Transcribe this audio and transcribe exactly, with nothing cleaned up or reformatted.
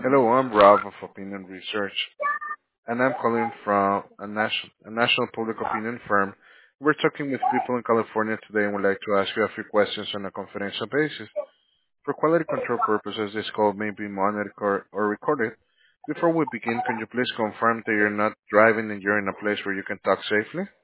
Hello, I'm Rob of Opinion Research, and I'm calling from a national, a national public opinion firm. We're talking with people in California today and would like to ask you a few questions on a confidential basis. For quality control purposes, this call may be monitored or or recorded. Before we begin, can you please confirm that you're not driving and you're in a place where you can talk safely?